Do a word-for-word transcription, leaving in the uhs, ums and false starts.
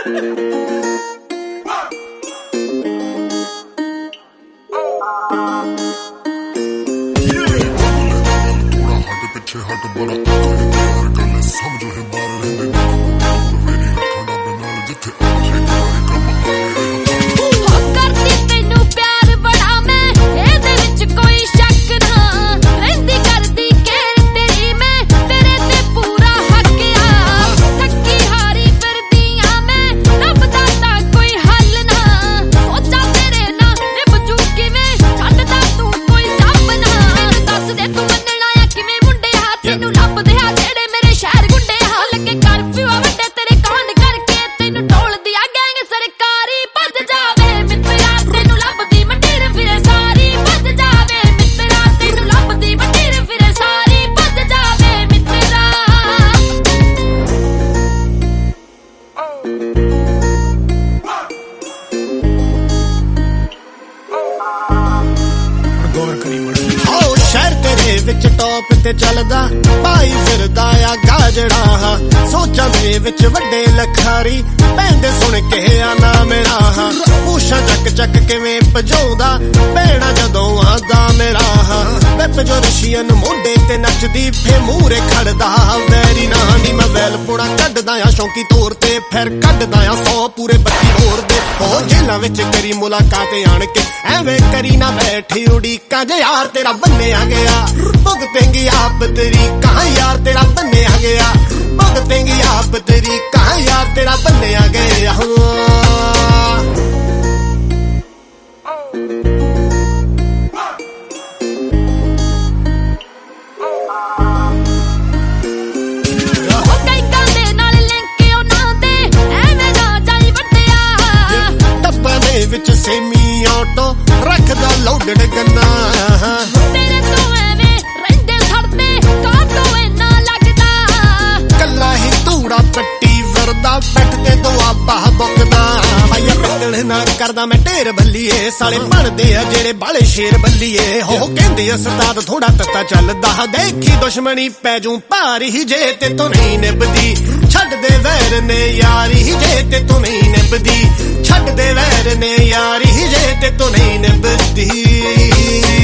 ਪਿੱਛੇ ਹਟ ਬੜਾ ਯਾਰ ਗੱਲ ਸਮਝੋ ਹੈ ਮਾਰ ਰਹਿੰਦੇ ਮੇਰੀ ਅੱਖਾਂ ਦਾ ਬਨਾਲ ਜਿੱਥੇ ਆਖੇ ਯਾਰ ਕੰਮ ਹੋ ਕਰਦੀ ਤੈਨੂੰ ਪਿਆਰ ਬੜਾ ਮੈਂ ਇਹਦੇ ਵਿੱਚ ਕੋਈ ਸ਼ੱਕ ਨਾ ਰਹਿੰਦੀ ਕਰਦੀ ਕਹਿ ਤੇਰੀ ਮੈਂ ਤੇਰੇ ਤੇ ਪੂਰਾ ਹੱਕ ਆ ਥੱਕੀ ਹਾਰੀ ਫਿਰਦੀ ਆ ਮੈਂ ਰੱਬ ਦਾ ਤਾਂ ਕੋਈ ਹੱਲ ਨਾ ਸੋਚਾਂ ਤੇਰੇ ਨਾਲ ਨਿਭਜੂ ਕਿਵੇਂ ਛੱਡਦਾ ਤੂੰ ਕੋਈ ਰੱਬ ਨਾ ਮੈਨੂੰ ਦੱਸ ਦੇ ਤੂੰ ਮੰਨਣਾ ਆ ਕਿਵੇਂ ਤੈਨੂੰ ਲੱਭਦੇ ਆ ਜਿਹੜੇ ਮੇਰੇ ਸ਼ਹਿਰ ਗੁੰਡੇ ਆ ਲੱਗੇ ਕਰਫਿਊ ਆ ਵੱਡੇ ਤੇਰੇ ਕਾਂਡ ਕਰਕੇ ਤੈਨੂੰ ਟੋਲਦੀ ਆ ਗੈਂਗ ਸਰਕਾਰੀ ਭੱਜ ਜਾਵੇ ਮਿੱਤਰਾ ਤੈਨੂੰ ਲੱਭਦੀ ਮੰਡੀਰ ਫਿਰੇ ਸਾਰੀ ਭੱਜ ਜਾਵੇ ਮਿੱਤਰਾ ਤੈਨੂੰ ਲੱਭਦੀ ਮੰਡੀਰ ਫਿਰੇ ਸਾਰੀ ਭੱਜ ਜਾਵੇ ਮਿੱਤਰਾ ਗੌਰ ਕਰੀ ਮੜ ਓ ਸ਼ਹਿਰ ਤੇਰੇ ਵਿੱਚ ਟੌਪ ਤੇ ਚੱਲਦਾ ਭਾਈ ਫਿਰਦਾ ਆ ਗਾਜੜਾ ਸੋਚਾਂ ਦੇ ਵਿੱਚ ਵੱਡੇ ਲਖਾਰੀ ਪੈਂਦੇ ਸੁਣ ਕੇ ਆ ਨਾ ਮੇਰਾ ਪੂਛਾਂ ਚੱਕ ਚੱਕ ਕਿਵੇਂ ਭਜਾਉਂਦਾ ਭੈਣਾ ਜਦੋਂ ਆਂਦਾ ਮੇਰਾ ਵੈਪ ਜੋ ਰਸ਼ੀਅਨ ਮੋਢੇ ਤੇ ਨੱਚਦੀ ਫੇ ਮੂਹਰੇ ਖੜਦਾ ਵੈਰੀ ਨਾ ਨੀ ਮੈਂ ਵੈਲ ਪੁਣਾ ਕੱਢਦਾ ਆ ਸ਼ੌਂਕੀ ਤੌਰ ਤੇ ਫਿਰ ਕੱਢਦਾ ਆ ਸੌ ਪੂਰੇ ਬੱਤੀ ਹੋਰ ਦੇ ਹੋ ਜੇਲਾਂ ਵਿੱਚ ਕਰੀ ਮੁਲਾਕਾਤ ਆਣ ਕੇ ਐਵੇਂ ਕਰੀ ਨਾ ਬੈਠੀ ਉਡੀਕਾਂ ਜੇ ਯਾਰ ਤੇਰਾ ਬੰਨਿਆ ਗਿਆ ਭੁਗਤੇਂਗੀ ਆਪ ਤੇਰੀ ਕਹਾਂ ਯਾਰ ਤੇਰਾ ਬੰਨਿਆ ਗਿਆ ਭੁਗਤੇਂਗੀ ਆਪ ਤੇਰੀ ਕਹਾਂ ਯਾਰ ਤੇਰਾ ਬੰਨਿਆ ਗਿਆ ਵਿੱਚ ਸੇਮੀ ਆਟੋ ਰੱਖਦਾ ਲੋਡਡ ਗੰਨਾ ਤੇਰੇ ਤੋਂ ਐਵੇਂ ਰਹਿੰਦੇ ਛੜਦੇ ਕਾਟੋ ਇੰਨਾ ਲੱਗਦਾ ਕੱਲਾ ਹੀ ਧੂੜਾ ਪੱਟੀ ਵਰਦਾ ਪੈਟ ਤੇ ਦੁਆਬਾ ਬੁੱਕਦਾ ਭਾਈਆ ਪਿੱਤਲ ਨਾ ਕਰਦਾ ਮੈਂ ਢੇਰ ਬੱਲੀਏ ਸਾਲੇ ਬਣਦੇ ਆ ਜਿਹੜੇ ਬਾਲੇ ਸ਼ੇਰ ਬੱਲੀਏ ਹੋ ਕਹਿੰਦੇ ਉਸਤਾਦ ਥੋੜਾ ਤੱਤਾ ਚੱਲਦਾ ਦੇਖੀ ਦੁਸ਼ਮਣੀ ਪੈ ਜੂ ਭਾਰੀ ਜੇ ਤੇ ਤੂੰ ਨਹੀਂ ਨਿਭਦੀ ਛੱਡ ਦੇ ਵੈਰ ਨੇ ਯਾਰੀ ਜੇ ਤੇ ਤੂੰ ਨਹੀਂ ਨਿਭਦੀ ਛੱਡ ਦੇ ਵੈਰ ਨੇ ਯਾਰੀ ਜੇ ਤੇ ਤੂੰ ਨਹੀਂ ਨਿਭਦੀ